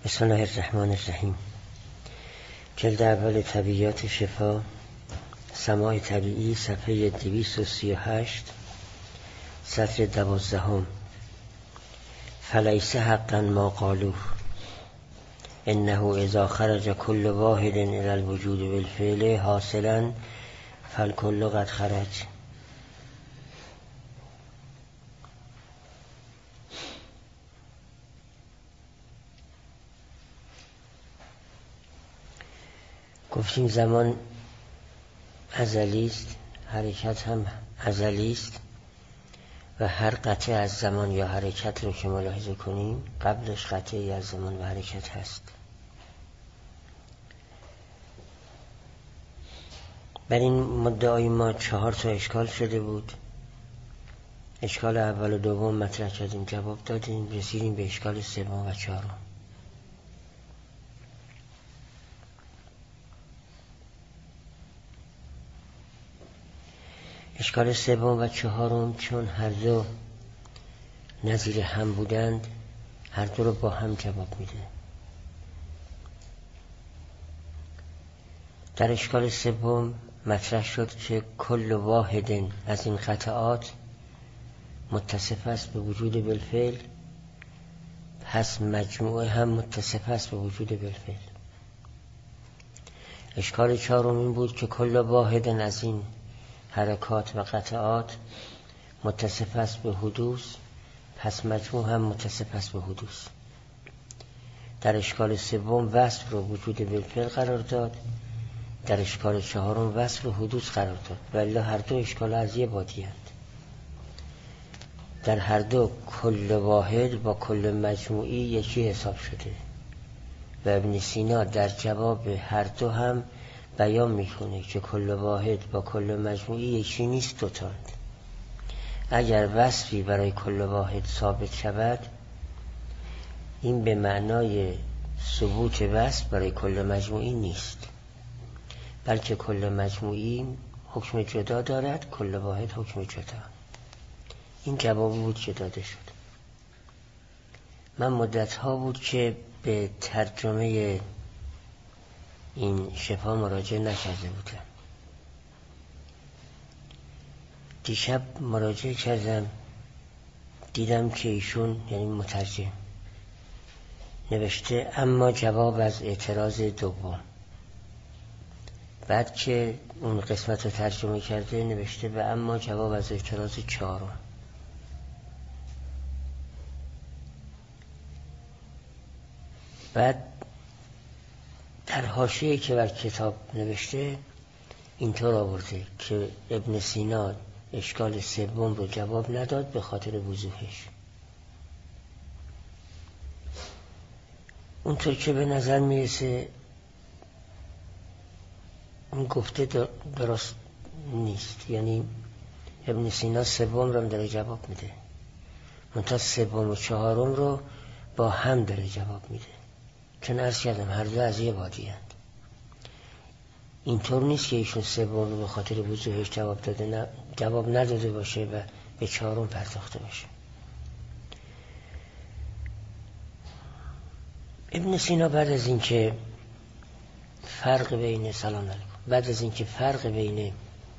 بسم الله الرحمن الرحیم. جلد اول طبیعیات شفا، سماع طبیعی، صفحه 238، سطر 12. فلیس حقا ما قالوه انه اذا خرج كل واحد الى الوجود بالفعل حاصلا فالكل قد خرج. گفتیم زمان ازلی است، حرکت هم ازلی است و هر قطعه از زمان یا حرکت رو که ملاحظه کنیم قبلش قطعی از زمان و حرکت هست. بر این مدعای ما 4 اشکال شده بود. اشکال اول و دوم مطرح کردیم، جواب دادیم، رسیدیم به اشکال سوم و چهارم. اشکال سوم و چهارم چون هر دو نظیر هم بودند، هر دو رو با هم جواب میده. در اشکال سوم مطرح شد که کل واحد از این قطعات متصف است به وجود بالفعل، پس مجموعه هم متصف است به وجود بالفعل. اشکال چهارم این بود که کل واحد از این حرکات و قطعات متصف است به حدوث، پس مجموع هم متصف است به حدوث. در اشکال سوم وصف رو وجود بالفعل قرار داد، در اشکال چهارم وصف رو حدوث قرار داد، ولی هر دو اشکال از یه بادی هست. در هر دو کل واحد با کل مجموعی یکی حساب شده و ابن سینا در جواب هر دو هم بیان میکنه که کل واحد با کل مجموعی یکی نیست، دوتاند. اگر وصفی برای کل واحد ثابت شود، این به معنای ثبوت وصف برای کل مجموعی نیست، بلکه کل مجموعی حکم جدا دارد، کل واحد حکم جدا. این جواب بود که داده شد. من مدت‌ها بود که به ترجمه این شفا مراجعه نکرده بودم. دیشب مراجعه کردم، دیدم که ایشون یعنی مترجم نوشته اما جواب از اعتراض دوم. بعد که اون قسمت رو ترجمه کرده نوشته و اما جواب از اعتراض چهارم. بعد در حاشیه‌ای که بر کتاب نوشته اینطور آورده که ابن سینا اشکال سوم رو جواب نداد به خاطر وضوحش. اونطور که به نظر میرسه اون گفته درست نیست، یعنی ابن سینا سوم رو هم داره جواب میده، منتها سوم و چهارم رو با هم داره جواب میده، چون عرض کردم هر دو از یه وادی هست. اینطور نیست که ایشون سوم رو به خاطر وضوحش جواب داده، نه جواب نداده باشه و به چهارم پرداخته باشه. ابن سینا بعد از اینکه فرق بین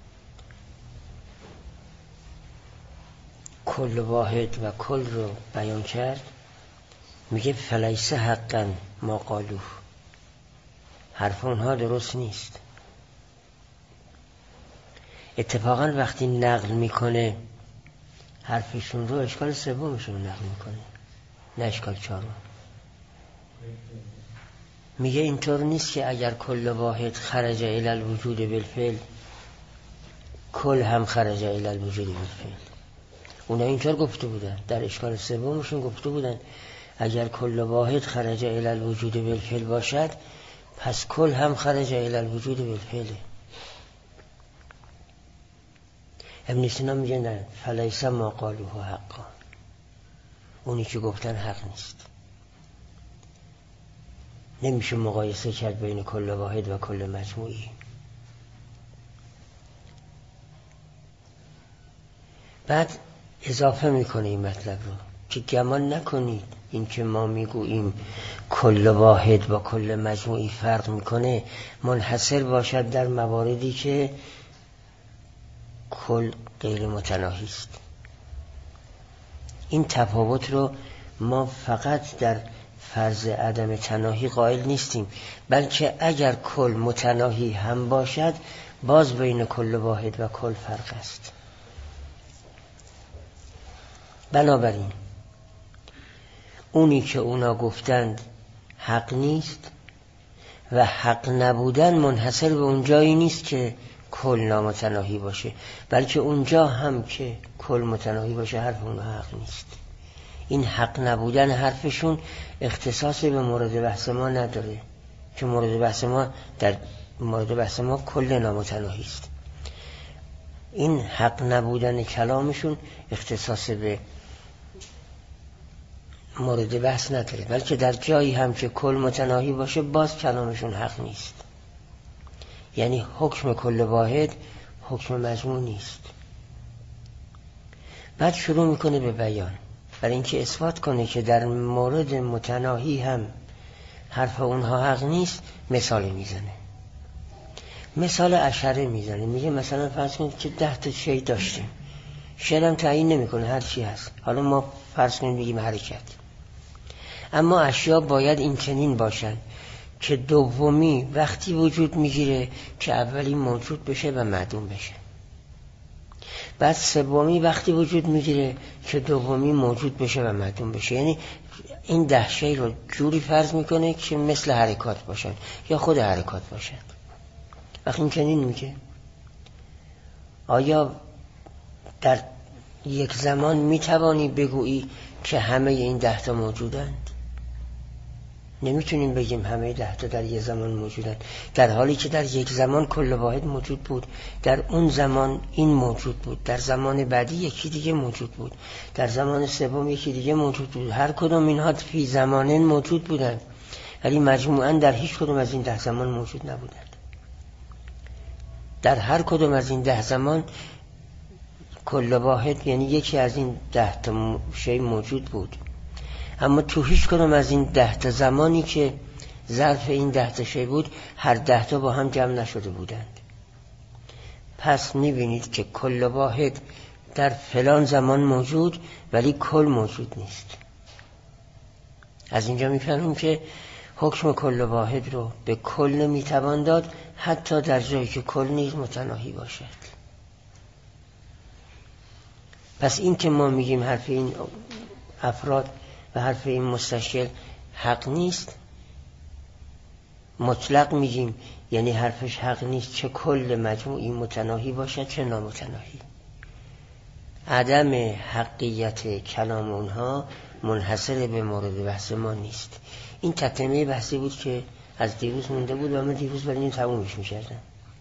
کل واحد و کل رو بیان کرد، میگه فلیس حقا ما قالوه، حرف اونها درست نیست. اتفاقا وقتی نقل میکنه حرفشون رو، اشکال سومشون رو نقل میکنه، نه اشکال چهارم. میگه اینطور نیست که اگر کل واحد خرج الی الوجود بالفعل کل هم خرج الی الوجود بالفعل. اونا اینطور گفته بودن، در اشکال سومشون گفته بودن اگر کل واحد خرج الی الوجود بالفعل باشد پس کل هم خرج الی الوجود بالفعل. ابن سینا میگه نه، فلیس ما قالوه حقا، اونی که گفتن حق نیست. نمیشه مقایسه کرد بین کل واحد و کل مجموعی. بعد اضافه میکنه این مطلب رو که گمان نکنید این که ما میگوییم کل واحد با کل مجموعی فرق میکنه منحصر باشد در مواردی که کل غیر متناهی است. این تفاوت رو ما فقط در فرض عدم تناهی قائل نیستیم، بلکه اگر کل متناهی هم باشد باز بین کل واحد و کل فرق است. بنابراین اونی که اونا گفتند حق نیست و حق نبودن منحصر به اون جایی نیست که کل نامتناهی باشه، بلکه اونجا هم که کل متناهی باشه حرف اون حق نیست. این حق نبودن حرفشون اختصاص به مورد بحث ما نداره، که مورد بحث ما کل نامتناهی است. این حق نبودن کلامشون اختصاص به مورد بحث نداره، بلکه در جایی هم که کل متناهی باشه باز کلامشون حق نیست. یعنی حکم کل واحد حکم مجموع نیست. بعد شروع میکنه به بیان برای اینکه اثبات کنه که در مورد متناهی هم حرف اونها حق نیست. مثال میزنه، مثال اشاره میزنه. میگه مثلا فرض کنید که 10 تا شی داشتیم، شیرم تعیین نمیکنه هر چی هست، حالا ما فرض کنید بگیم حرکت، اما اشیا باید این چنین باشن که دومی وقتی وجود میگیره که اولی موجود بشه و معدوم بشه، بعد سومی وقتی وجود میگیره که دومی موجود بشه و معدوم بشه. یعنی این 10 شی رو جوری فرض میکنه که مثل حرکات باشن یا خود حرکات باشن. وقتی این چنین میگه آیا در یک زمان میتوانی بگویی که همه این 10 تا موجودند؟ نمیتونیم بگیم همه 10 تا در یک زمان موجودند، در حالی که در یک زمان کل واحد موجود بود، در اون زمان این موجود بود، در زمان بعدی یکی دیگه موجود بود، در زمان سوم یکی دیگه موجود بود. هر کدوم اینها فی زمانن موجود بودند، ولی مجموعاً در هیچ کدوم از این 10 زمان موجود نبودند. در هر کدوم از این 10 زمان کل واحد یعنی یکی از این 10 تا شی موجود بود، اما تو هیچ کدوم از این 10 تا زمانی که ظرف این 10 تا شی بود هر 10 تا با هم جمع نشده بودند. پس میبینید که کل واحد در فلان زمان موجود ولی کل موجود نیست. از اینجا میفهمیم که حکم کل واحد رو به کل نمیتوان داد، حتی در جایی که کل نیز متناهی باشد. پس این که ما میگیم حرف این افراد و حرف این مستشکل حق نیست، مطلق میگیم، یعنی حرفش حق نیست چه کل مجموعی متناهی باشد چه نامتناهی. عدم حقیقت کلام اونها منحصر به مورد بحث ما نیست. این تتمه بحثی بود که از دیروز مونده بود و من دیروز برای این تمومش میکردم.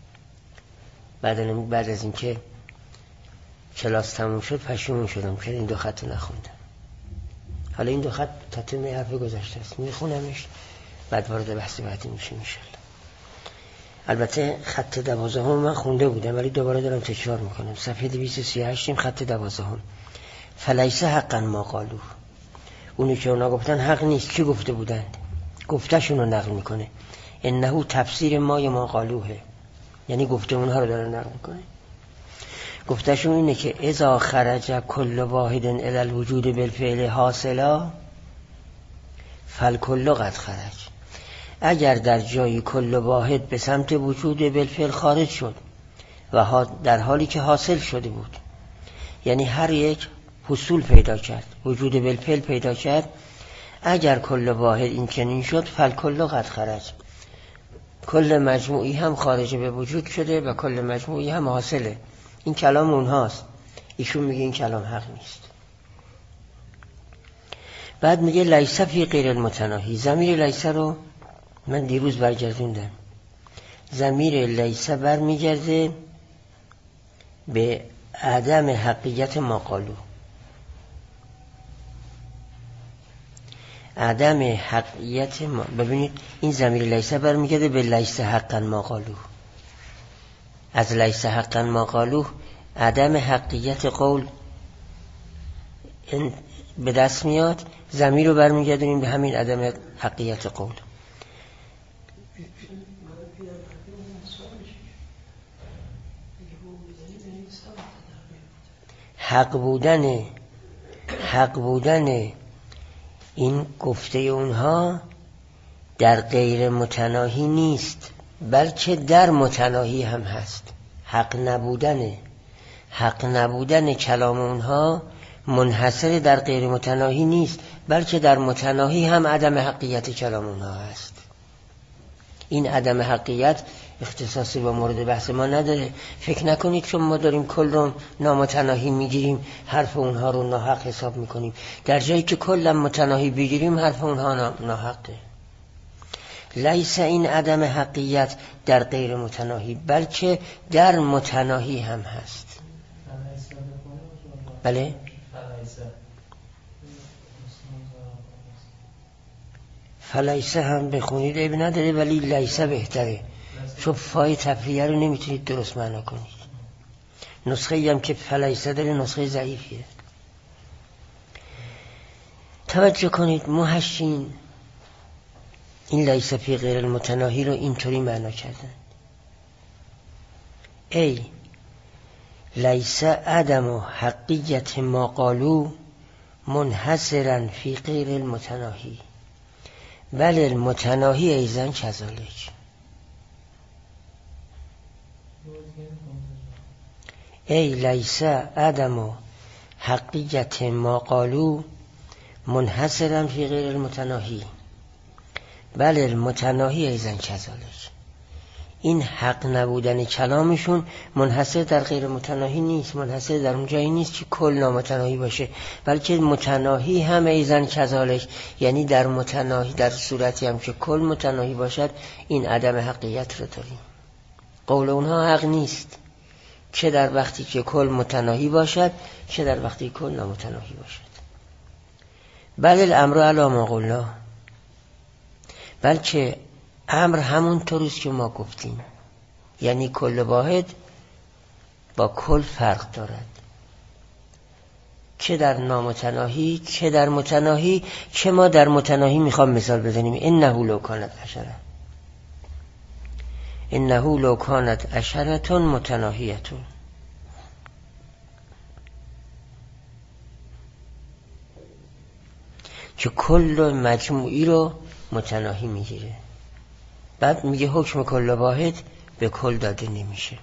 بعد از اینکه کلاس تموم شد پشیمون شدم که این 2 خط نخوندم. حالا این 2 خط تتمه حرف گذشته است، میخونمش بعد وارد بحث بعدی میشه انشالله. البته خط 12 من خونده بودم ولی دوباره دارم تکرار میکنم. صفحه 238 خط 12. فلیس حقا ما قالو. اونی که اونا گفتن حق نیست. چی گفته بودند؟ گفتشون رو نقل میکنه. انه تفسیر ما قالوه، یعنی گفته اونها رو داره نقل میکنه. گفتشون اینه که اذا خرج کل واحد الی الوجود بالفعل حاصلا فالکل قد خرج. اگر در جای کل واحد به سمت وجود بالفعل خارج شد و در حالی که حاصل شده بود، یعنی هر یک حصول پیدا کرد، وجود بالفعل پیدا کرد، اگر کل واحد این چنین شد فالکل قد خرج، کل مجموعی هم خارج به وجود شده و کل مجموعی هم حاصله. این کلام اونهاست. ایشون میگه این کلام حق نیست. بعد میگه لیس فی غیر المتناهی. ضمیر لیس رو من دیروز برگردوندم. ضمیر لیس برمیگرده به عدم حقیقت ما قالو. عدم حقیقت ما، ببینید این ضمیر لیس برمیگرده به لیس حقا ما قالو. از لیس حقا ما قالو عدم حقیقت قول به دست میاد، ضمیر رو برمیگردونیم به همین عدم حقیقت قول. حق بودن این گفته اونها در غیر متناهی نیست، بلکه در متناهی هم هست. حق نبودن کلام اونها منحصر در غیر متناهی نیست، بلکه در متناهی هم عدم حقیقت کلام اونها هست. این عدم حقیقت اختصاصی با مورد بحث ما نداره. فکر نکنید چون ما داریم کل رو نامتناهی میگیریم حرف اونها رو ناحق حساب میکنیم. در جایی که کلا متناهی بگیریم حرف اونها ناحقه. لیس این عدم حقیقت در غیر متناهی، بلکه در متناهی هم هست. بله؟ فلیسه هم بخونید عیب نداره، ولی لیسه بهتره، چون فای تفریه رو نمیتونید درست معنا کنید. نسخه هم که فلیسه داره نسخه ضعیفیه. توجه کنید محشین این لیسه فی غیر المتناهی رو اینطوری معنا کردن: ای لیسه عدم حقیقت ما قالو منحصرا فی غیر المتناهی بل المتناهی ایضا کذالک. ای لیسه عدم حقیقت ما قالو منحصرا فی غیر المتناهی بل المتناهی ایضا کذالک. این حق نبودن کلامشون منحصر در غیر متناهی نیست، منحصر در اون جایی نیست که کل نامتناهی باشه، بلکه متناهی هم ایضا کذالک، یعنی در متناهی در صورتی هم که کل متناهی باشد این عدم حقیقت رو داریم. قول اونها حق نیست، چه در وقتی که کل متناهی باشد چه در وقتی کل نامتناهی باشد. بل الامر علی ما قلنا، بلکه امر همون طوریست که ما گفتیم، یعنی کل واحد با کل فرق دارد، چه در نامتناهی چه در متناهی. چه ما در متناهی میخوام مثال بزنیم: انه لو کانت عشره، انه لو کانت عشرة متناهیة، که کل مجموعی رو متناهی میگیره. بعد میگه حکم کل واحد به کل داده نمیشه.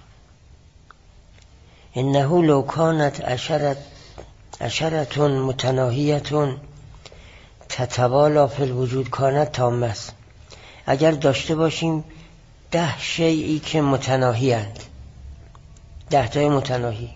انه لو کانت عشرة متناهیة تتوالا فی الوجود کانت تامه. اگر داشته باشیم 10 شیئی که متناهی اند، 10 تای متناهی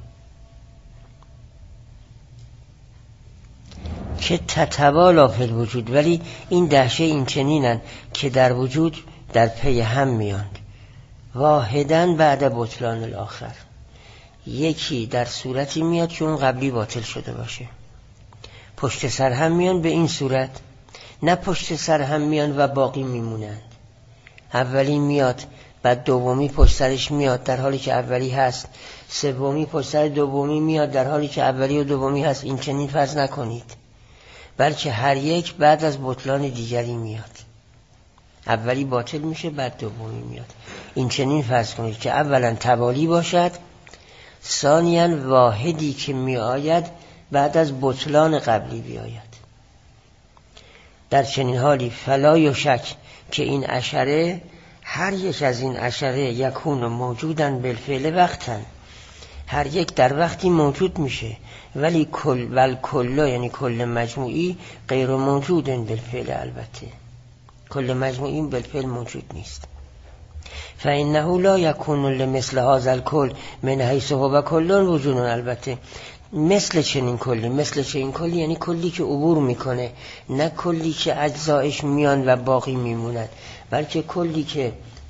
که تتوالا فی الوجود، ولی این 10 شیء این چنینن که در وجود در پی هم میاند، واحداً بعد بطلان الاخر، یکی در صورتی میاد که اون قبلی باطل شده باشه. پشت سر هم میان به این صورت، نه پشت سر هم میان و باقی میمونند. اولی میاد بعد دومی پشت سرش میاد در حالی که اولی هست، سومی پشت سر دومی میاد در حالی که اولی و دومی هست. این چنین فرض نکنید، بلکه هر یک بعد از بطلان دیگری میاد. اولی باطل میشه بعد دومی میاد. این چنین فرض کنید که اولا توالی باشد، ثانیاً واحدی که می آید بعد از بطلان قبلی بیاید. در چنین حالی فلا یشک که این عشره، هر یک از این عشره یکون موجودن بالفعل وقتن، هر یک در وقتی موجود میشه، ولی کل یعنی کل مجموعی غیر موجودن بالفعل. البته کل مجموعی بالفعل موجود نیست. فإنه لا يكون لمثل هذا الكل من حيث هو كل وجود. البته مثل چنین کلی یعنی کلی که عبور میکنه، نه کلی که اجزایش میان و باقی میمونن، بلکه کلی که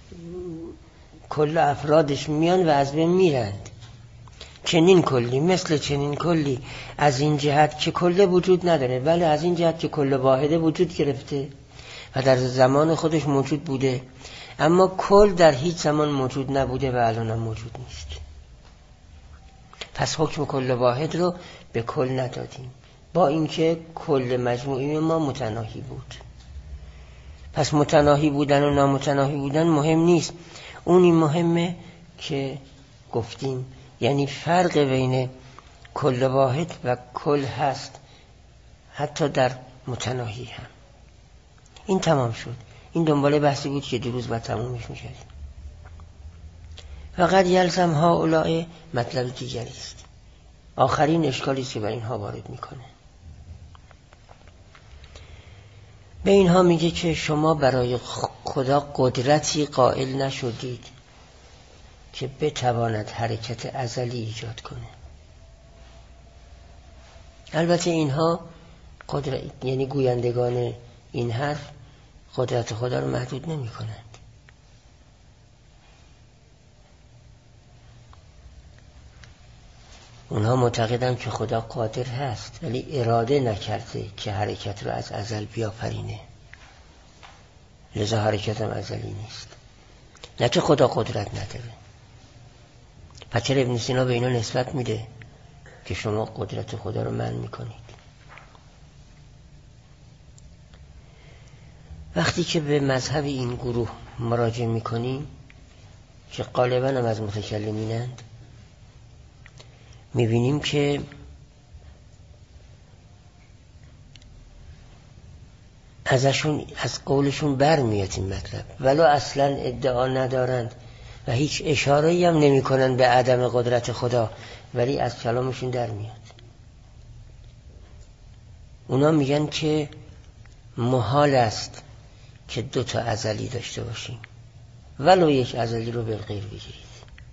کل افرادش میان و از بین میرند. چنین کلی، مثل چنین کلی، از این جهت که کل وجود نداره، ولی از این جهت که کل واحده وجود گرفته و در زمان خودش موجود بوده، اما کل در هیچ زمان موجود نبوده و الان هم موجود نیست. پس حکم کل واحد رو به کل ندادیم، با اینکه کل مجموعی ما متناهی بود. پس متناهی بودن و نامتناهی بودن مهم نیست. اونی مهمه که گفتیم، یعنی فرق بین کل واحد و کل هست، حتی در متناهی هم. این تمام شد. این دنباله بحثی بود که دیروز باید تمومش می‌کردیم. فقط یلزم هؤلاء مطلب دیگری است. آخرین اشکالی است که بر اینها وارد میکنه. به اینها میگه که شما برای خدا قدرتی قائل نشدید که بتواند حرکت ازلی ایجاد کنه. البته اینها قدرت، یعنی گویندگان این حرف، قدرت خدا رو محدود نمی کنند. اونها معتقدند که خدا قادر هست ولی اراده نکرده که حرکت رو از ازل بیافرینه، لذا حرکت هم ازلی نیست. نه که خدا قدرت نداره. پس چرا ابن سینا به اینا نسبت میده که شما قدرت خدا رو منع میکنید؟ وقتی که به مذهب این گروه مراجعه میکنیم که غالباً هم از متکلمینند، میبینیم که ازشون، از قولشون برمیاد این مطلب، ولو اصلا ادعا ندارند و هیچ اشاره‌ای هم نمی کنند به عدم قدرت خدا، ولی از کلامشون در میاد. اونا میگن که محال است که 2 ازلی داشته باشیم، ولو یک ازلی رو بالغیر بگیرید.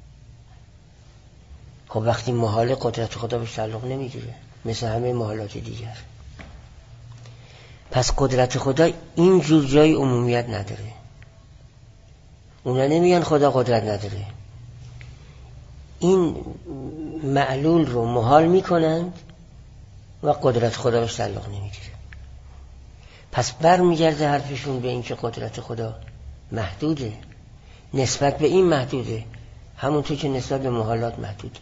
خب وقتی محال، قدرت خدا بهش تعلق نمیگیره مثل همه محالات دیگر. پس قدرت خدا این جور جای عمومیت نداره. اونا نمیگن خدا قدرت نداره، این معلول رو محال میکنند و قدرت خدا بهش تعلق نمیگیره. پس برمیگرده حرفشون به این که قدرت خدا محدوده، نسبت به این محدوده، همونطور که نسبت به محالات محدوده.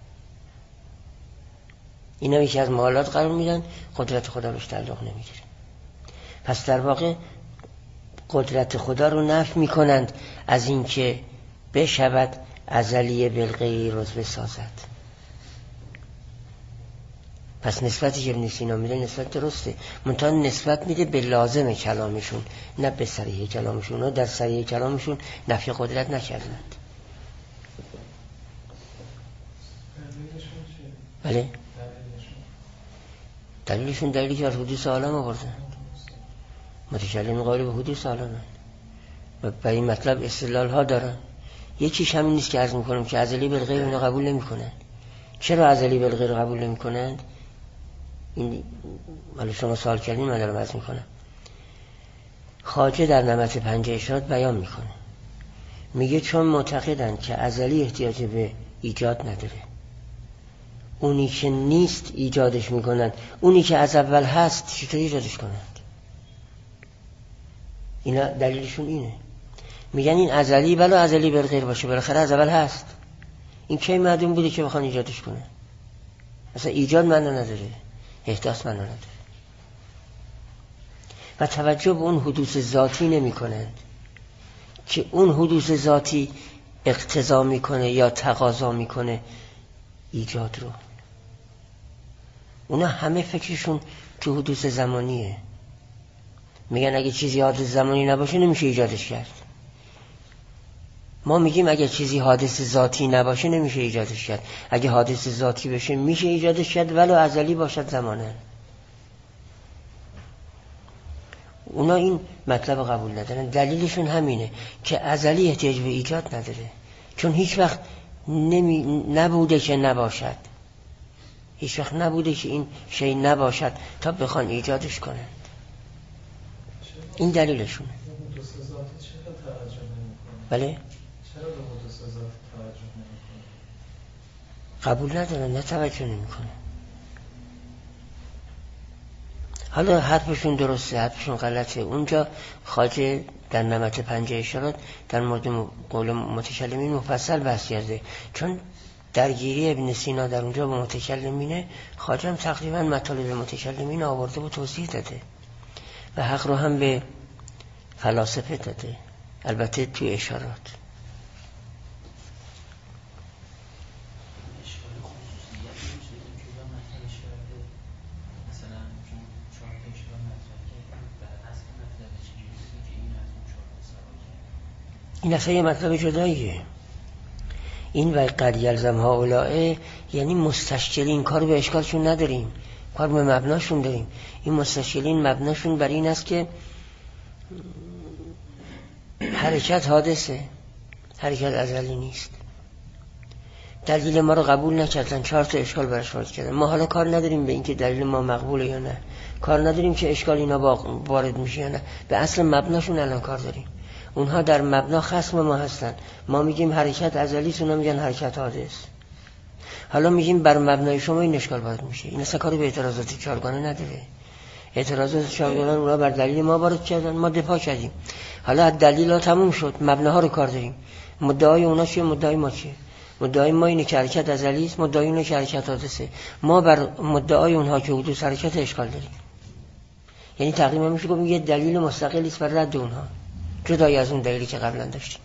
اینا یکی از محالات قرار میدن، قدرت خدا بهش تعلق نمیگیره. پس در واقع قدرت خدا رو نفی میکنند از این که بشود ازلی بالغیر عضو سازد. پس نسبتی که ابن سینا میده نسبت درسته، منتها نسبت میده به لازم کلامشون، نه به صریح کلامشون. و در صریح کلامشون نفی قدرت نکردند. بله؟ دلیلشون دلیلی که از حدوث عالم آوردن. متکلم قائل به حدوث عالم و برای این مطلب استدلال ها دارن. یکیش همین نیست که عرض میکنم که ازلی بالغیر اینو قبول نمیکنن. چرا ازلی بالغیر قبول نمیکنن؟ این ولی شما سوال کردین، من دارم عرض میکنم. خواجه در نمط 5 اشارات بیان میکنه، میگه چون معتقدن که ازلی احتیاج به ایجاد نداره، اونی که نیست ایجادش میکنن، اونی که از اول هست چطور ایجادش کنند؟ اینا دلیلشون اینه. میگن این ازلی، بلا ازلی بالغیر باشه بالاخره از اول هست. این کی معدوم بوده که بخوان ایجادش کنن؟ اصلا ایجاد معنا نداره، احداث معنا نداره. و توجه به اون حدوث ذاتی نمی کنند که اون حدوث ذاتی اقتضا میکنه یا تقاضا میکنه ایجاد رو. اونا همه فکرشون تو حدوث زمانیه. میگن اگه چیزی حادث زمانی نباشه نمیشه ایجادش کرد. ما میگیم اگه چیزی حادث ذاتی نباشه نمیشه ایجادش کرد. اگه حادث ذاتی بشه میشه ایجادش کرد ولو ازلی باشد زمانه. اونا این مطلب قبول ندارن. دلیلشون همینه که ازلی احتیاج به ایجاد نداره، چون هیچ وقت نبوده که نباشد، هیچ وقت نبوده که این شی نباشد تا بخوان ایجادش کنند. این دلیلشونه. بله؟ چرا به حدوث ذات توجه نمی‌کنه؟ قبول ندارن، نه توجه نمی‌کنه. حالا حرفشون درسته، حرفشون غلطه. اونجا خواجه در نمط 5 اشارات در مورد قول متکلمین مفصل بحث کرده، چون درگیری ابن سینا در اونجا با متکلمینه، خواجه هم تقریبا مطالب متکلمین آورده و توضیح داده و حق رو هم به فلاسفه داده، البته توی اشارات. این اصلا یه مطلب جداییه. این و قد یلزم هؤلاء یعنی مستشکلین، کار به اشکالشون نداریم، کار به مبناشون داریم. این مستشکلین مبناشون بر این است که حرکت حادثه، حرکت ازلی نیست. دلیل ما رو قبول نکردن، 4 تا اشکال برش وارد کردن. ما حالا کار نداریم به این که دلیل ما مقبوله یا نه، کار نداریم که اشکال اینا وارد میشه یا نه، به اصل مبناشون الان کار داریم. اونها در مبنا خصم ما هستن. ما میگیم حرکت ازلی است، اونا میگن حرکت حادث. حالا میگیم بر مبنای شما این اشکال وارد میشه. این اصلا کاری به اعتراضات چهارگانه نداره. اعتراضات چهارگانه اونا بر دلیل ما وارد کردن، ما دفاع کردیم. حالا از دلیل تموم شد، مبناها رو کار داریم. مدعای اونا چیه، مدعای ما چیه؟ مدعای ما اینه که حرکت ازلی است، مدعای اونه که حرکت حادثه. ما بر مدعای اونها که حدوث حرکت اشکال داریم. یعنی تقریبا میشه گفت یه دلیل مستقلی است بر رد اونها، جدای از اون دلیلی که قبلا داشتیم.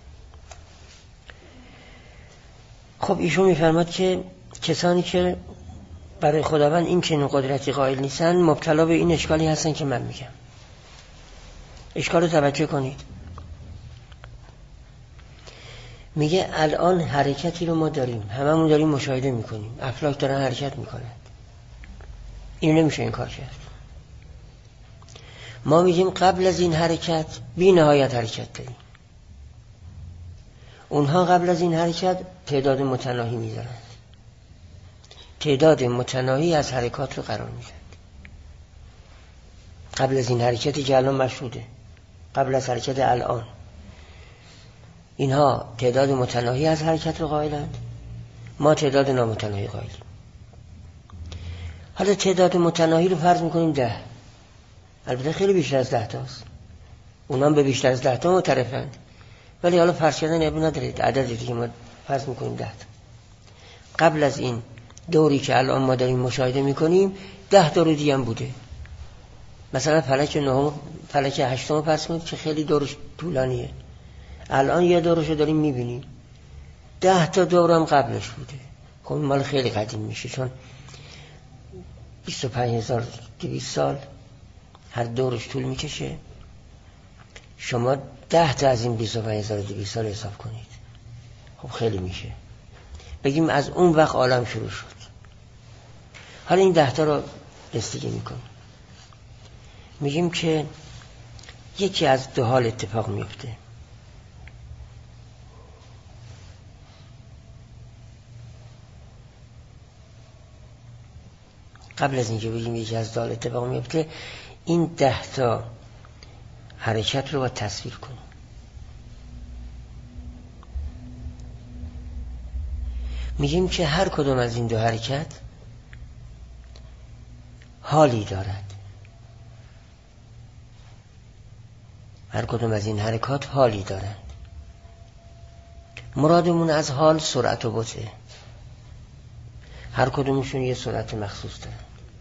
خب ایشون میفرماد که کسانی که برای خداوند این چنین قدرتی قائل نیستن مبتلا به این اشکالی هستن که من میگم. اشکال رو توجه کنید. میگه الان حرکتی رو ما داریم، هممون داریم مشاهده میکنیم، افلاک دارن حرکت میکنن. این نمیشه این کار کرد. ما میگیم قبل از این حرکت بی نهایت حرکت داریم. اونها قبل از این حرکت تعداد متناهی میذارند. تعداد متناهی از حرکات رو قرار میدن. قبل از این حرکتی که الان مشهوده، قبل از حرکت الان، اینها تعداد متناهی از حرکت رو قائلند، ما تعداد نامتناهی قائلیم. حالا تعداد متناهی رو فرض میکنیم 10. البته خیلی بیشتر از 10 تاست. اونا هم به بیشتر از 10 تا معترفند، ولی حالا فرض کردن ابی نداره، عددی دیگه ما فرض میکنیم 10 تا. قبل از این دوری که الان ما داریم مشاهده میکنیم 10 دور دیگه هم بوده. مثلا فلک 9 فلک 8 فرض کنید که خیلی دورش طولانیه، الان یه دورشو داریم میبینیم، 10 تا دور هم قبلش بوده. خب مال خیلی قدیم میشه، چون 25200 سال هر دورش طول میکشه. شما 10 تا از این 25200 سال حساب کنید، خب خیلی میشه. بگیم از اون وقت عالم شروع شد. حالا این 10 تا رو رسیدگی میکنیم، میگیم که یکی از دو حال اتفاق میفته. قبل از اینکه بگیم یکی از دو حال اتفاق میفته، این 10 تا حرکت رو باید تصویر کنیم. میگیم که هر کدوم از این دو حرکت حالی دارد. هر کدوم از این حرکات حالی دارند. مرادمون از حال سرعت و بطء. هر کدومشون یه سرعت مخصوص دارند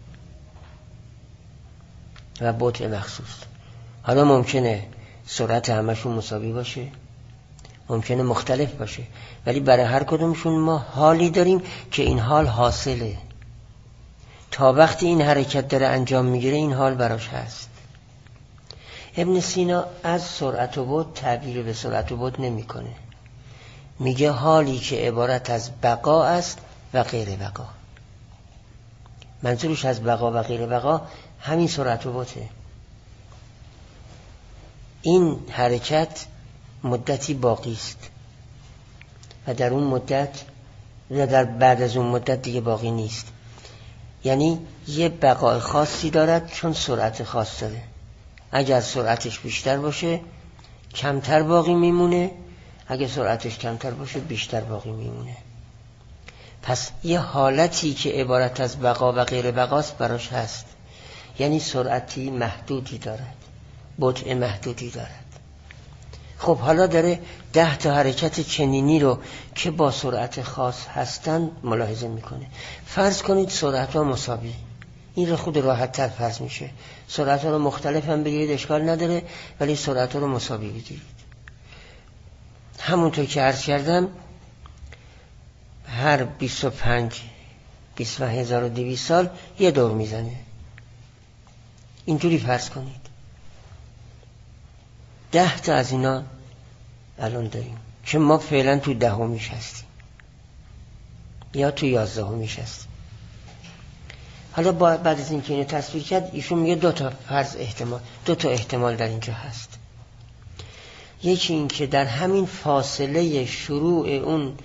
و بطء مخصوص. حالا ممکنه سرعت همشون مساوی باشه، ممکنه مختلف باشه، ولی برای هر کدومشون ما حالی داریم که این حال حاصله. تا وقتی این حرکت داره انجام میگیره این حال براش هست. ابن سینا از سرعت و بطء تعبیر به سرعت و بطء نمیکنه. میگه حالی که عبارت از بقا است و غیر بقا. منظورش از بقا و غیر بقا همین سرعت و بطء. این حرکت مدتی باقی است و در اون مدت و در بعد از اون مدت دیگه باقی نیست. یعنی یه بقای خاصی دارد چون سرعت خاص داره. اگر سرعتش بیشتر باشه کمتر باقی میمونه، اگر سرعتش کمتر باشه بیشتر باقی میمونه. پس یه حالتی که عبارت از بقا و غیر بقاست براش هست. یعنی سرعتی محدودی دارد، بطء محدودی دارد. خب حالا داره 10 تا حرکت چنینی رو که با سرعت خاص هستن ملاحظه میکنه. فرض کنید سرعت ها مساوی، این رو خود راحت تر فرض میشه. سرعت ها رو مختلف هم بگیرید اشکال نداره، ولی سرعت ها رو مساوی بگیرید. همونطور که عرض کردم هر 25,200 سال یه دور میزنه. اینجوری فرض کنید 10 تا از اینا الان داریم که ما فعلا تو 10میش هستیم یا تو 11میش هستیم. حالا بعد از اینکه اینو تصویر کرد ایشون میگه 2 تا احتمال در اینجا هست. یکی این که در همین فاصله شروع اون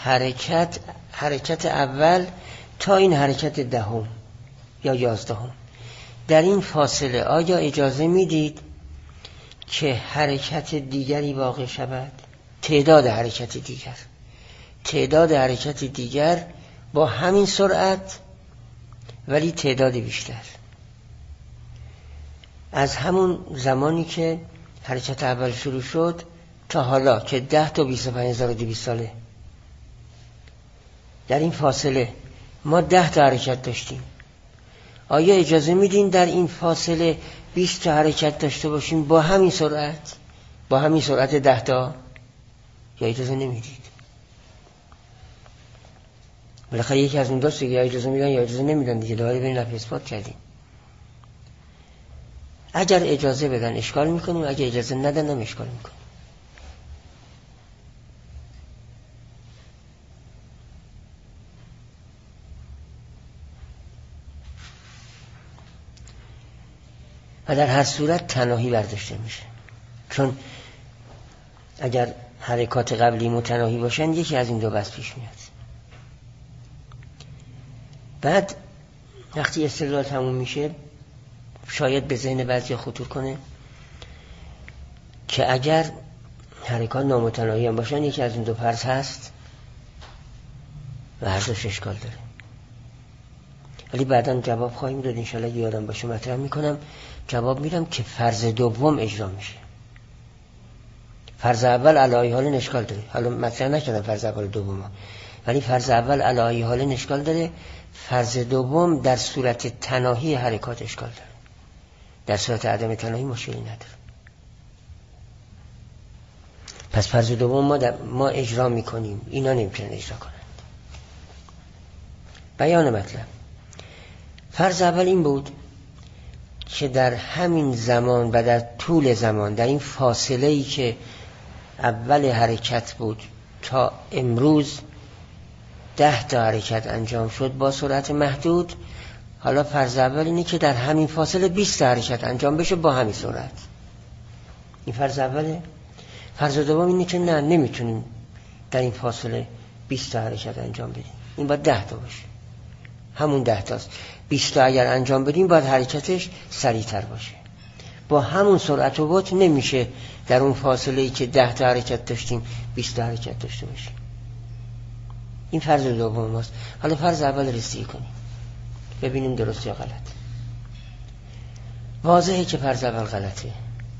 حرکت اول تا این حرکت 10 یا 11، در این فاصله آیا اجازه میدید که حرکت دیگری واقع شود؟ تعداد حرکت دیگر با همین سرعت ولی تعداد بیشتر. از همون زمانی که حرکت اول شروع شد تا حالا که 10 تا 25,200 ساله، در این فاصله ما 10 تا حرکت داشتیم. آیا اجازه میدین در این فاصله 20 تا حرکت داشته باشیم با همین سرعت 10 تا، یا اجازه نمیدید؟ بالاخره یکی از اون دوست یا اجازه میدن یا اجازه نمیدن دیگه، دوباره بریم نفی اثبات کردیم. اگر اجازه بدن اشکال میکنیم، اگر اجازه ندن هم اشکال میکنیم. و در هر صورت تناهی برداشته میشه، چون اگر حرکات قبلی متناهی باشن یکی از این دو بس پیش میاد. بعد وقتی استدلال تموم میشه شاید به ذهن بعضی خطور کنه که اگر حرکات نامتناهی هم باشن یکی از این دو فرض هست و هر دوش اشکال داره. ولی بعداً جواب خواهیم داد انشالله، یادم باشه مطرح میکنم. جواب میدم که فرض دوم اجرا میشه. فرض اول علی حال اشکال داره، حالا مطرح نکردم فرض اول دوم، ولی فرض اول علی حال اشکال داره. فرض دوم در صورت تناهی حرکات اشکال داره، در صورت عدم تناهی مشکلی نداره. پس فرض دوم ما اجرا میکنیم، اینا نمیتونن اجرا کنند. بیان مطلب. فرض اول این بود که در همین زمان و در طول زمان، در این فاصله‌ای که اول حرکت بود تا امروز 10 تا حرکت انجام شد با سرعت محدود. حالا فرض اول اینه که در همین فاصله 20 تا حرکت انجام بشه با همین سرعت. این فرض اوله. فرض دوم اینه که نه، نمیتونیم در این فاصله 20 تا حرکت انجام بدیم، این باید 10 تا باشه. همون 10 تاست. 20 تا اگر انجام بدیم باید حرکتش سریعتر باشه. با همون سرعت و بط نمیشه در اون فاصله‌ای که 10 تا حرکت داشتیم 20 تا حرکت داشته باشیم. این فرض دوم ماست. حالا فرض اول رسیدگی کنیم ببینیم درست یا غلط. واضحه که فرض اول غلطه.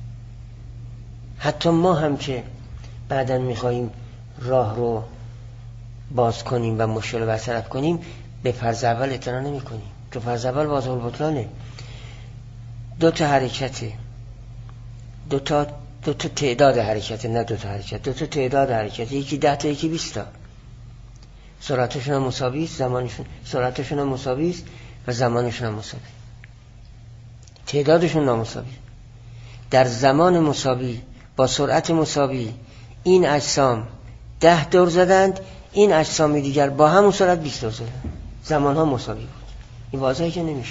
حتی ما هم که بعداً میخواییم راه رو باز کنیم و مشکل رو برطرف کنیم به فرض اول اعتنا نمی کنیم، چون فرض اول واضح البطلانه. 2 تا حرکته، 2 تا تعداد حرکته، نه 2 تا حرکت، 2 تا تعداد حرکته، یکی 10 تا یکی 20 تا. سرعتشون هم مساوی است، سرعتشون هم مساوی است و زمانشون هم مساوی. تعدادشون نامساوی. در زمان مساوی با سرعت مساوی این اجسام 10 دور زدند، این اجسام دیگر با همون سرعت 20 دور زدند. زمان ها مساوی بود. این واضحه که نمیشه.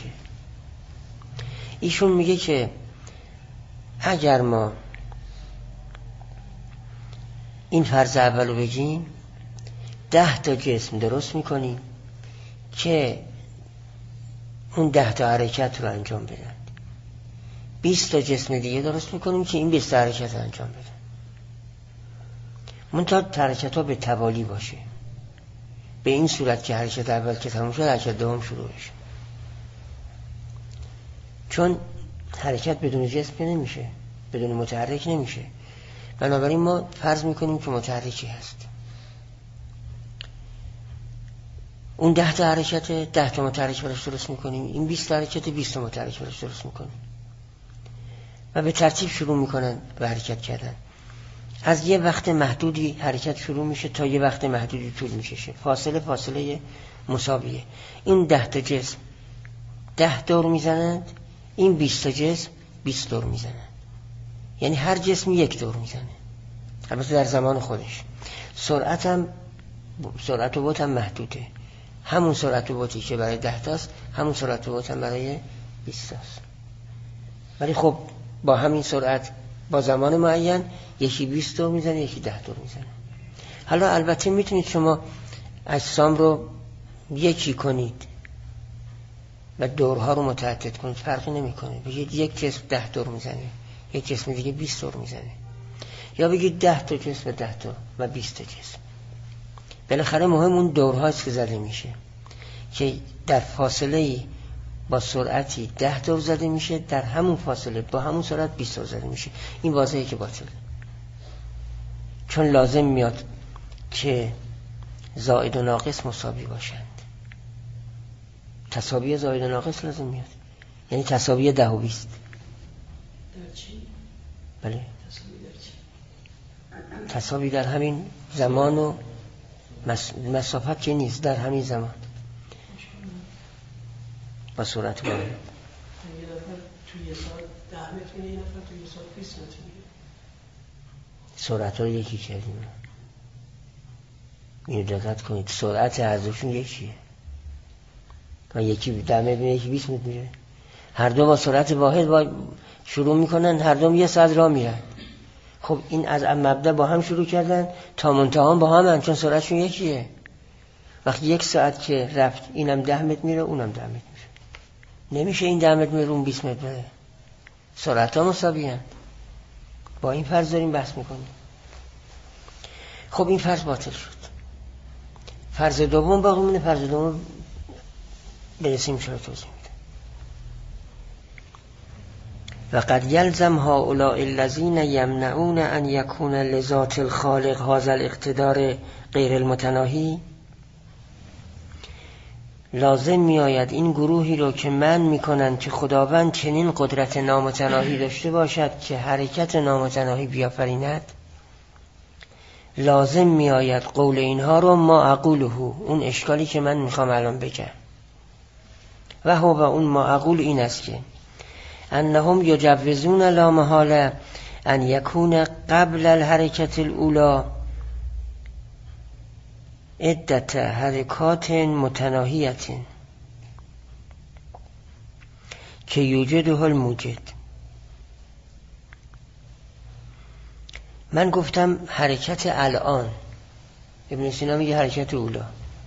ایشون میگه که اگر ما این فرض اول رو بگیم 10 تا جسم درست میکنیم که اون 10 تا حرکت رو انجام بدن، 20 تا جسم دیگه درست میکنیم که این 20 تا حرکت رو انجام بدن. منتها حرکت ها به توالی باشه، به این صورت که حرکت اول که تموم شد حرکت دوم شروع بشه. چون حرکت بدون جسم نمیشه، بدون متحرک نمیشه. بنابراین ما فرض میکنیم که متحرکی هست. اون 10 تا حرکت 10 تا متحرک براش درست میکنیم، این 20 تا حرکت 20 تا متحرک براش درست میکنیم و به ترتیب شروع میکنن به حرکت کردن. از یه وقت محدودی حرکت شروع میشه تا یه وقت محدودی طول میکشه، فاصله مساویه. این 10 تا جسم 10 دور میزنند، این 20 تا جسم 20 دور میزنند، یعنی هر جسم 1 دور میزنه، البته در زمان خودش. سرعت و بطء هم محدوده، همون سرعت و بطئی که برای 10 تاست همون سرعت و بطء هم برای 20 تاست. ولی خب با همین سرعت با زمان معین یکی 20 دور میزنه، یکی 10 دور میزنه. حالا البته میتونید شما اجسام رو یکی کنید و دورها رو متعدد کنید، فرقی نمیکنه. بگید یک جسم 10 دور میزنه، یک جسم دیگه 20 دور میزنه، یا بگید 10 تا جسم 10 تا و 20 تا جسم. بالاخره مهم اون دورهاست که زده میشه که در فاصله با سرعتی 10 دور زده میشه، در همون فاصله با همون سرعت 20 دور زده میشه. این واضحه که باطل، چون لازم میاد که زائد و ناقص مساوی باشند. تساوی زائد و ناقص لازم میاد، یعنی تساوی 10 و 20. در چی؟ بله، تساوی در چی؟ تساوی در همین زمان و مسافت که نیست، در همین زمان با سرعت باید. یه نفر توی یه ساعت 10 متر، یه نفر توی یه ساعت 20 متر. سرعت رو یکی کردیم. اینو دقت کنید، سرعت هر دوشون یکیه. یکی 10 متر یکی 20 متر میره، هر دو با سرعت واحد شروع میکنن، هر دو 1 ساعت راه میرن. خب این از مبدا با هم شروع کردن تا منتها با هم، چون سرعتشون یکیه. وقتی 1 ساعت که رفت اینم 10 متر میره اونم 10 متر میره، نمیشه این 10 متر میره اون 20 متر بره، سرعت ها مساوی هستند. با این فرض داریم بحث میکنیم. خب این فرض باطل شد. فرض دوم باقی مونه. فرض دوم برسیم چرا توضیح میده. و قد یلزم هؤلاء الذین یمنعون ان یکون لذات الخالق هذا الاقتدار غیر المتناهی، لازم می آید این گروهی رو که منع می کنند که خداوند چنین قدرت نامتناهی داشته باشد که حرکت نامتناهی بیافریند، لازم می آید قول اینها رو ما اقوله، اون اشکالی که من میخوام الان بگم، و هو اون ما اقول این است که انهم یجوزون لا محاله ان یکون قبل الحرکت الاولی عدت حرکات متناهیت که یوجده الموجد. من گفتم حرکت الان، ابن سینا میگه حرکت اولا.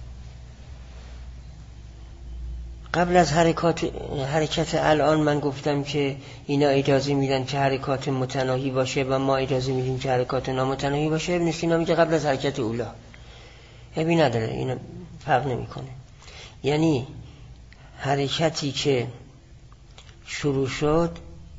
قبل از حرکت الان من گفتم که اینا اجازه میدن که حرکات متناهی باشه و ما اجازه میدیم که حرکات نامتناهی باشه. ابن سینا میگه قبل از حرکت اولا. ابی نداره، اینا فرق نمیکنه. یعنی حرکتی که شروع شد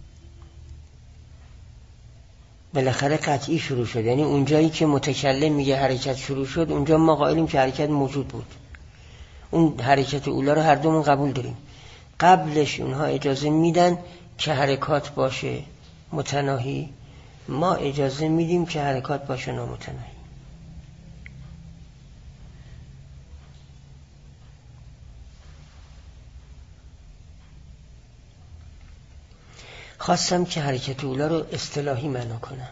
بالاخره قطعی شروع شد، یعنی اونجایی که متکلم میگه حرکت شروع شد اونجا ما قائلیم که حرکت موجود بود. اون حرکت اولا رو هر دومون قبول داریم. قبلش اونها اجازه میدن که حرکات باشه متناهی، ما اجازه میدیم که حرکات باشه نامتناهی. خواستم که حرکت اولا رو اصطلاحی معنا کنم.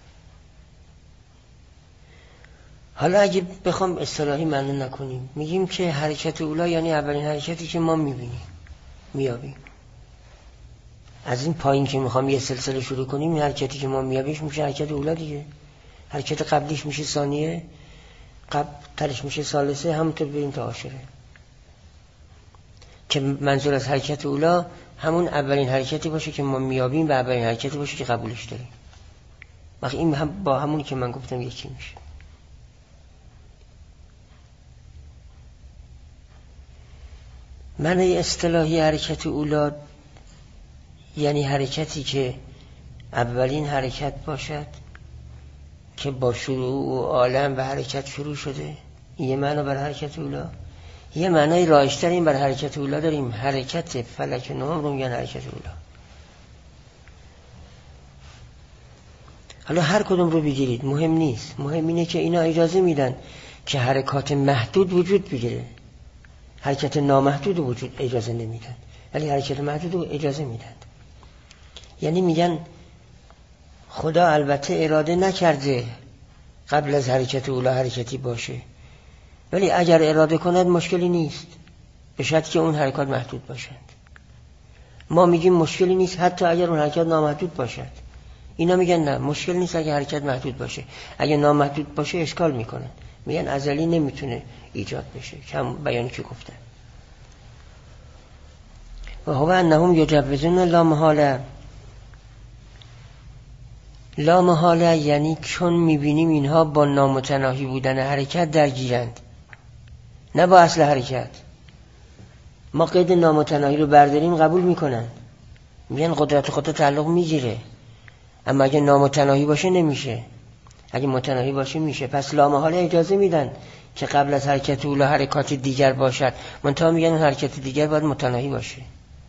حالا اگه بخوام اصطلاحی معنا نکنیم، میگیم که حرکت اولا یعنی اولین حرکتی که ما میبینیم، میابیم. از این پایین که میخوام یه سلسله شروع کنیم، این حرکتی که ما میابیمش میشه حرکت اولا دیگه. حرکت قبلیش میشه ثانیه، قبل ترش میشه ثالثه، همونطور بریم تا عاشره. که منظور از حرکت اولا همون اولین حرکتی باشه که ما میابیم و اولین حرکتی باشه که قبولش داریم. وقتی این هم با همونی که من گفتم یکی میشه. معنی اصطلاحی حرکت اولا یعنی حرکتی که اولین حرکت باشد که با شروع عالم به حرکت شروع شده، یه معنا بر حرکت اولا. یه معنای رایج‌تر این بر حرکت اولا داریم، حرکت فلک نهم رو میگن حرکت اولا. حالا هر کدوم رو بگیرید مهم نیست، مهم اینه که اینا اجازه میدن که حرکات محدود وجود بگیره، حرکت نامحدود وجود اجازه نمیدن، ولی حرکت محدود رو اجازه میدن. یعنی میگن خدا البته اراده نکرده قبل از حرکت اولا حرکتی باشه، ولی اگر اراده کند مشکلی نیست، به شرطی که اون حرکات محدود باشند. ما میگیم مشکلی نیست حتی اگر اون حرکات نامحدود باشد. اینا میگن نه، مشکل نیست اگر حرکت محدود باشه، اگر نامحدود باشه اشکال میکنن، میگن ازلی نمیتونه ایجاد بشه، کم بیانی که گفتن. و هو انهم یجوزون لا محاله. لا محاله یعنی چون میبینیم اینها با نامتناهی بودن حرکت درگیرند، نه با اصل حرکت. ما قید نامتناهی رو برداریم قبول میکنن، میگن قدرت خدا تعلق میگیره، اما اگه نامتناهی باشه نمیشه، اگه متناهی باشه میشه. پس لا محاله اجازه میدن که قبل از حرکت اولا حرکات دیگر باشد، منتها میگن حرکت دیگر باید متناهی باشه.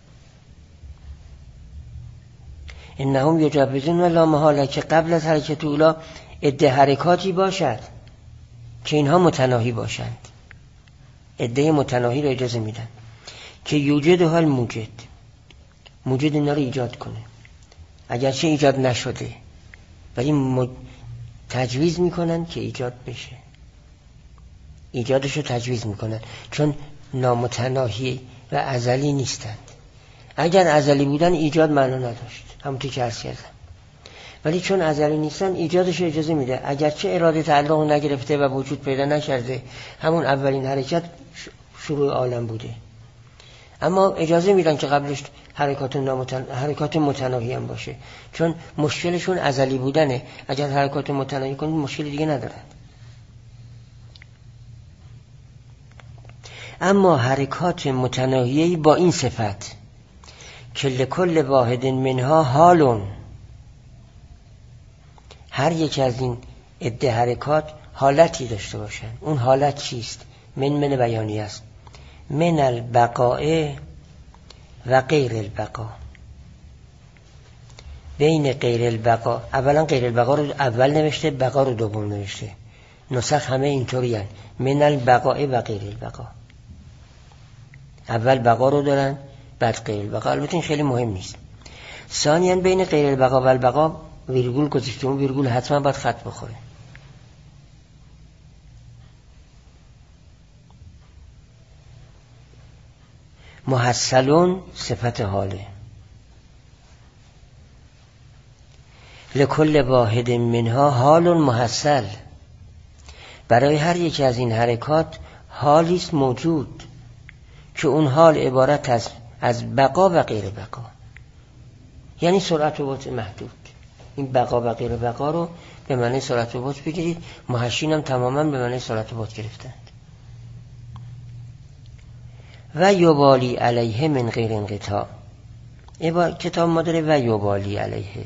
انهم یجوزون لا محاله که قبل از حرکت اولا عده حرکاتی باشد که اینها متناهی باشند، عده متناهی رو اجازه میدن که یوجد حال موجد اینا رو ایجاد کنه، اگرچه ایجاد نشده ولی تجویز میکنن که ایجاد بشه، ایجادش رو تجویز میکنن، چون نامتناهی و ازلی نیستند. اگر ازلی بودن ایجاد معنا نداشت، همونطور که عرض کردم، ولی چون ازلی نیستن ایجادش رو اجازه میده، اگرچه اراده تعلق نگرفته و وجود پیدا نکرده، همون اولین حرکت شروع عالم بوده، اما اجازه میدن که قبلش حرکات متناهی هم باشه، چون مشکلشون ازلی بودنه. اگر حرکات متناهی کنید مشکل دیگه ندارن. اما حرکات متناهی با این صفت که لکل واحد منها حالون، هر یک از این عده حرکات حالتی داشته باشن. اون حالت چیست؟ من بیانی است، من البقاء و غیر البقاء. بین غیر البقاء، اولا غیر البقاء رو اول نوشته، بقا رو دوم نوشته، نسخ همه اینطوری هن. من البقاء و غیر البقاء، اول بقا رو دارن بعد غیر البقاء. البته این خیلی مهم نیست. ثانیاً بین غیر البقاء و البقاء ویرگول گذاشته، اون ویرگول حتما باید خط بخوره. محصلون صفت حاله، لکل واحد منها حال محصل، برای هر یک از این حرکات حالی است موجود که اون حال عبارت از بقا و غیر بقا، یعنی سرعت و بطء محدود. این بقا و غیر بقا رو به معنی سرعت و بطء بگیرید، محشین هم تماما به معنی سرعت و بطء گرفتند. و یبالی علیه من غیر انقطاع، کتاب ما داره و یبالی علیه.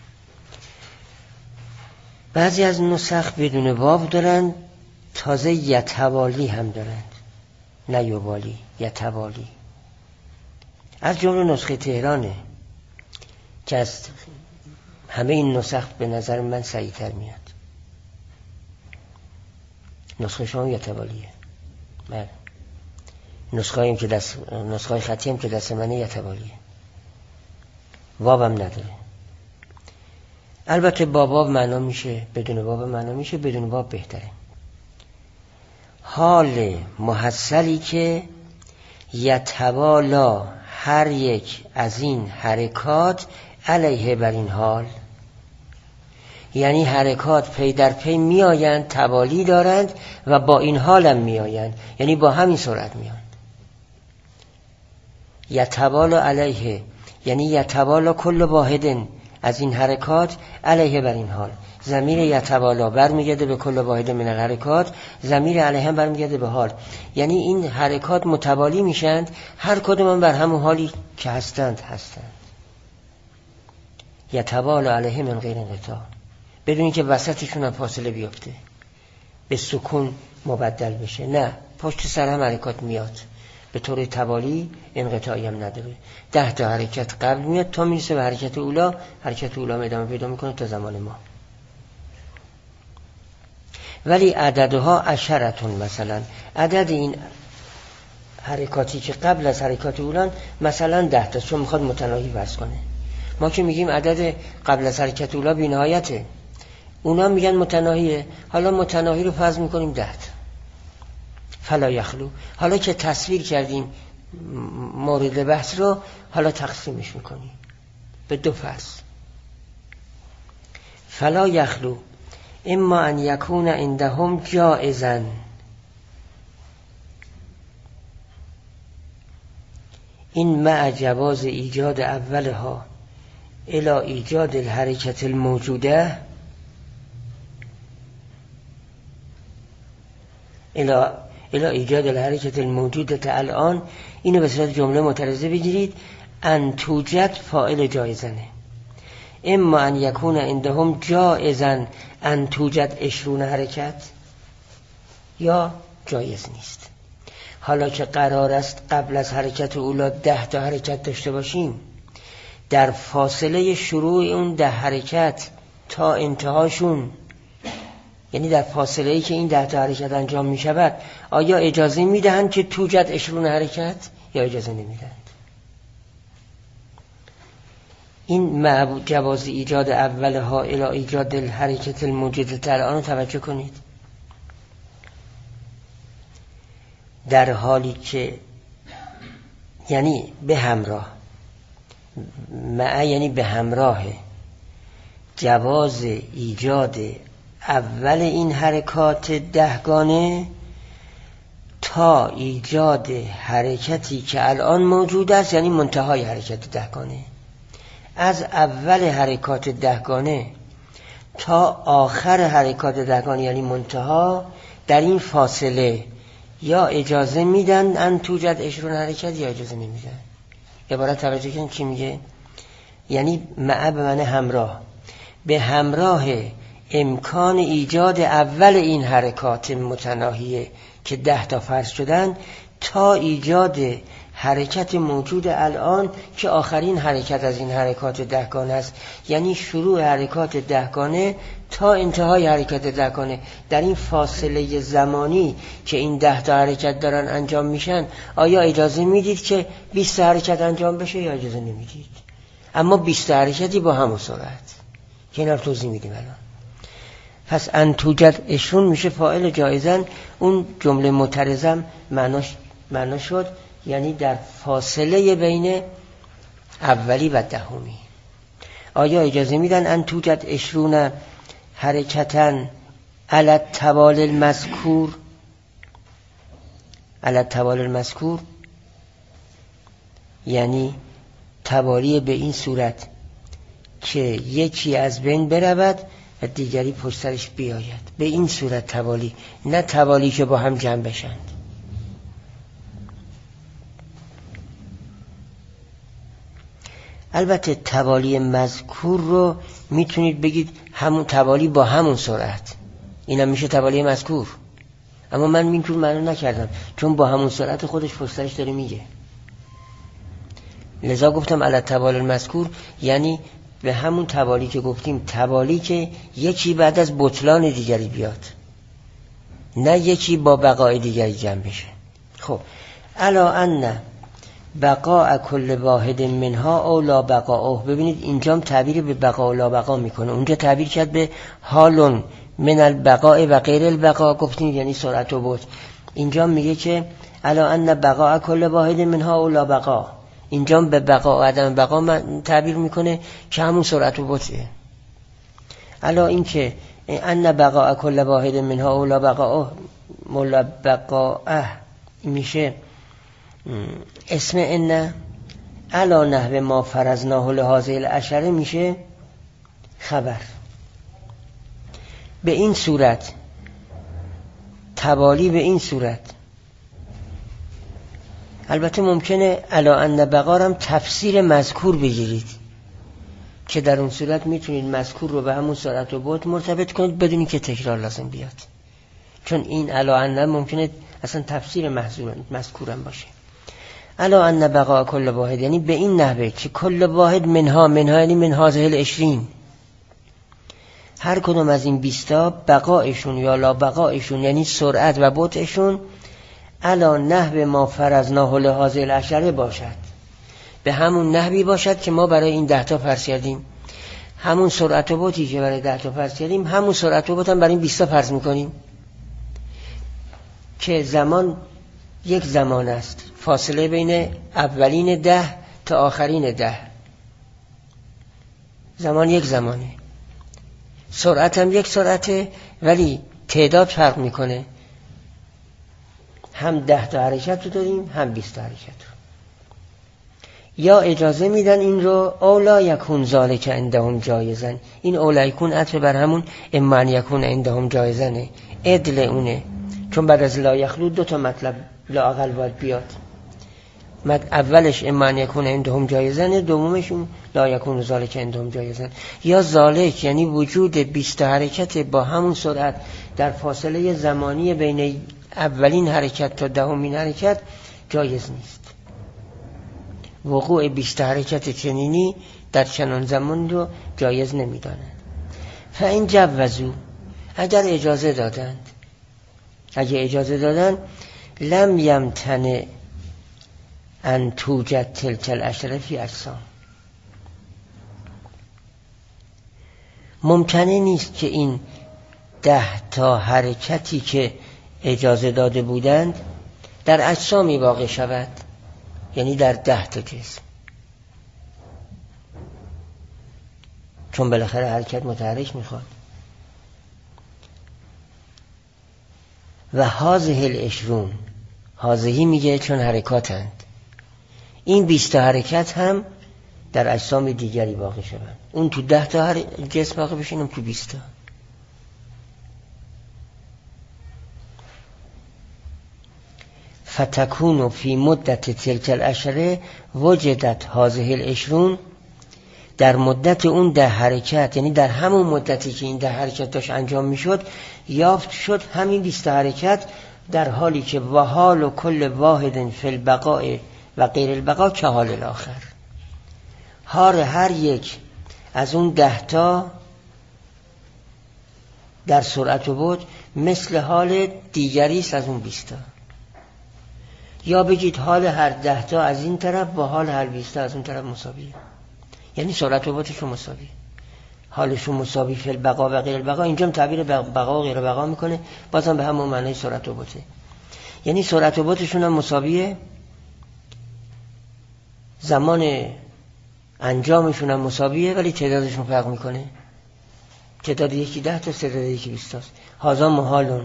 بعضی از نسخ بدون واو دارن، تازه یتوالی هم دارند، نه یبالی، یتوالی. از جمله نسخه تهرانه که از همه این نسخ به نظر من صحیح تر میاد. نسخه شما یتوالیه. بله. نسخه خطی هم که دست منه یتوالیه، واو هم نداره. البته با واو معنا میشه، بدون واو معنا میشه، بدون واو بهتره. حال محصلی که یتوالا هر یک از این حرکات علیه بر این حال، یعنی حرکات پی در پی می آیند، توالی دارند و با این حال هم می آیند، یعنی با همین سرعت می آیند. یتوالا علیه یعنی یتوالا کل واحد از این حرکات علیه بر این حال. ضمیر یتوالا برمیگرده به کل واحد من الحرکات، ضمیر علیه هم برمیگرده به حال، یعنی این حرکات متوالی میشند، هر کدوم بر همون حالی که هستند. یتوالا علیه من غیر انقطاع، بدون اینکه وسطشون هم فاصله بیفته، به سکون مبدل بشه. نه، پشت سر هم حرکات میاد به طور توالی، انقطاعی هم نداره. 10 تا حرکت قبل میاد تا میرسه به حرکت اولا. حرکت اولا ادامه پیدا میکنه تا زمان ما. ولی عددها عشرتون، مثلا عدد این حرکاتی که قبل از حرکات اولا مثلا 10 تا، چون میخواد متناهی فرض کنه. ما که میگیم عدد قبل از حرکت اولا بی نهایته، اونا میگن متناهیه. حالا متناهی رو فرض میکنیم 10 تا. فلا یخلو. حالا که تصویر کردیم مورد بحث رو، حالا تقسیمش میکنیم به 2 فصل. فلا یخلو اما ان یکون عندهم جائزا، این مع جواز ایجاد اولها الى ایجاد الحرکت الموجوده الى ایجاد الحرکت الموجوده الان. اینو به صورت جمله معترضه بگیرید. ان توجد فاعل جایزنه. اما ان یکون عندهم جائزا ان توجد 20 حرکت، یا جایز نیست. حالا که قرار است قبل از حرکت اولا 10 تا حرکت داشته باشیم، در فاصله شروع اون 10 حرکت تا انتهاشون، یعنی در فاصله ای که این 10 تا حرکت انجام می شود، آیا اجازه می دهند که توجد 20 حرکت یا اجازه نمی دهند؟ این مع جواز ایجاد اولها الی ایجاد الحرکت الموجوده الان توجه کنید. در حالی که یعنی به همراه، مع یعنی به همراه جواز ایجاد اول این حرکات 10 گانه تا ایجاد حرکتی که الان موجود است، یعنی منتهای حرکت 10 گانه. از اول حرکات 10 گانه تا آخر حرکات 10 گانه یعنی منتها، در این فاصله یا اجازه میدن ان توجد 20 حرکت یا اجازه نمیدن. عبارت توجه کنید چی میگه؟ یعنی مع به معنی همراه، به همراه امکان ایجاد اول این حرکات متناهیه که 10 تا فرض شدن، تا ایجاد حرکت موجود الان که آخرین حرکت از این حرکات 10 گانه است. یعنی شروع حرکات 10 گانه تا انتهای حرکت 10 گانه، در این فاصله زمانی که این 10 تا حرکت دارن انجام میشن، آیا اجازه میدید که 20 حرکت انجام بشه یا اجازه نمیدید؟ اما 20 حرکتی با همون سرعت که اینا رو توضیح میدیم الان. پس ان توجد 20 میشه فاعل جایزن. اون جمله معترضم معنا شد یعنی در فاصله بین اولی و دهمی. آیا اجازه میدن ان توجد 20 حرکتاً علی التوال المذکور؟ علی التوال المذکور یعنی توالی به این صورت که یکی از بین برود و دیگری پشت سرش بیاید. به این صورت توالی، نه توالی که با هم جمع بشند. البته توالی مذکور رو میتونید بگید همون توالی با همون سرعت، اینم میشه توالی مذکور. اما من اینجور معنی نکردم، چون با همون سرعت خودش پشت سرش داره میگه. لذا گفتم علی التوال المذکور، یعنی به همون توالی که گفتیم، توالی که یکی بعد از بطلان دیگری بیاد، نه یکی با بقای دیگری جمع بشه. خب الا ان بقاء کل واحد منها او لا بقاءه. ببینید اینجا تعبیر به بقاء و لا بقا میکنه. اونجا تعبیر کرد به حال من البقاء و غیر البقاء، گفتیم یعنی سرعت و بعد. اینجا میگه که الا ان بقاء کل واحد منها او لا بقا. اینجا به بقا و عدم بقا تعبیر میکنه که همون سرعت و بعده. الا این که ان بقاء کل واحد منها او لا بقاء مولا بقاء میشه اسم ان. علا نحو ما فرضناه لهذه العشره میشه خبر. به این صورت توالی، به این صورت. البته ممکنه علا ان بقارم تفسیر مذکور بگیرید، که در اون صورت میتونید مذکور رو به همون سرعت و بعد مرتبط کنید بدون که تکرار لازم بیاد، چون این علا ان ممکنه اصلا تفسیر مذکورم باشه. علا ان بقاء کل واحد یعنی به این نحوه که کل واحد منها یعنی من هذه العشرین، هر کدوم از این 20 بقایشون یا لا بقایشون یعنی سرعت و بطئشون علا نحو ما فرضناه لهذه العشره باشد، به همون نحوی باشد که ما برای این 10 فرض کردیم. همون سرعت و بطی که برای 10 فرض کردیم همون سرعت و بط هم برای این 20 فرض میکنیم که زمان یک زمان است، فاصله بین اولین 10 تا آخرین 10 زمان یک زمانه، سرعت هم یک سرعته ولی تعداد فرق میکنه، هم 10 تا حرکت رو داریم هم 20 تا حرکت رو. یا اجازه میدن این رو اولا یکون ذالک عندهم جایزن، این اولا یکون عطف بر همون اما ان یکون عندهم جایزنه، عدل اونه، چون بعد از لا یخلو 2 تا مطلب لااقل باید بیاد، اولش اما ان یکون عندهم جایزنه، دومش اون لا یکون ذالک عندهم جایزن. یا ذالک یعنی وجود 20 حرکت با همون سرعت در فاصله زمانی بین اولین حرکت تا دهمین حرکت جایز نیست. وقوع 20 حرکت چنینی در چنان زمان رو جایز نمیدانند. فاین جوزو، اگر اجازه دادند لم یمتنع ان توجد تلک العشره فی اجسام، ممکنه نیست که این 10 تا حرکتی که اجازه داده بودند در اجسامی واقع شود، یعنی در 10 تا جسم، چون بالاخره حرکت متحرک میخواد. و هذه العشرون، هذهی میگه چون حرکاتند، این 20 تا حرکت هم در اجسام دیگری واقع شوند، اون تو 10 تا جسم واقع بشین، اون تو 20 تا. فتکون فی مدت تلک العشره وجدت هذه العشرون، در مدت اون 10 حرکت، یعنی در همون مدتی که این 10 حرکت داشت انجام میشد یافت شد همین 20 حرکت، در حالی که و حال و کل واحد فی البقاء و غیر البقاء که حال الاخر، حال هر یک از اون 10 تا در سرعت و بعد مثل حال دیگری است از اون 20 تا. یا بگید حال هر 10 تا از این طرف با حال هر 20 تا از اون طرف مساویه، یعنی سرعت و بعدشون مساویه، حالشون مساوی فی البقاء و غیر البقاء. اینجا هم تعبیر بقا و غیر بقا میکنه، بازم به همون معنی سرعت و بعده، یعنی سرعت و بعدشون هم مساویه، زمان انجامشون هم مساویه، ولی تعدادشون فرق میکنه، تعداد یکی 10 تا، تعداد یکی 20 تا. هذا محالون،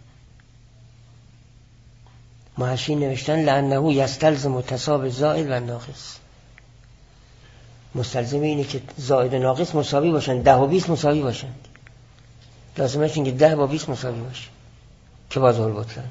محشی نوشتن لانه یستلزم تساوی زائد و ناقص، مستلزم اینه که زائد و ناقص مساوی باشن، 10 و 20 مساوی باشن، لازمه اینه که 10 با 20 مساوی باشه که باز حال بطلانه.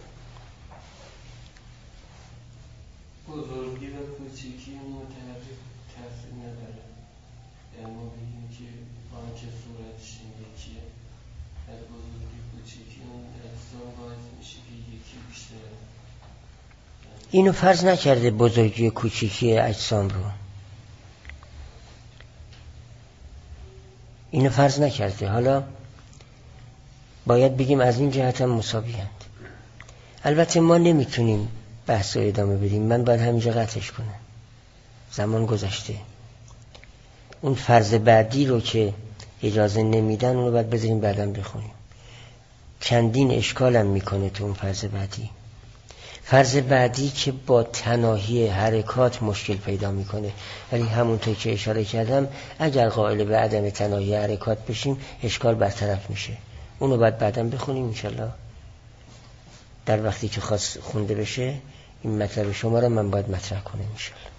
بزرگی و کوچیکی متحرک تاثیر نداره، یعنی ما بگیم که آنچه صورتش یکیه، در بزرگی کوچیکی اون اجسام باعث میشه که یکی بیشتره. اینو فرض نکرده بزرگی و کوچیکی اجسام رو، اینو فرض نکرده، حالا باید بگیم از این جهت هم مساوی هست. البته ما نمیتونیم بحث رو ادامه بدیم، من باید همینجا قطعش کنم، زمان گذشته. اون فرض بعدی رو که اجازه نمیدن اون رو باید بذاریم بعدم بخونیم، چندین اشکالم میکنه تو اون فرض بعدی. فرض بعدی که با تناهی حرکات مشکل پیدا میکنه، ولی همونطور که اشاره کردم اگر قائل به عدم تناهی حرکات بشیم اشکال برطرف میشه. اونو باید بعدم بخونیم انشالله، در وقتی که خواست خونده بشه این مطلب شما رو من باید مطرح کنم انشالله.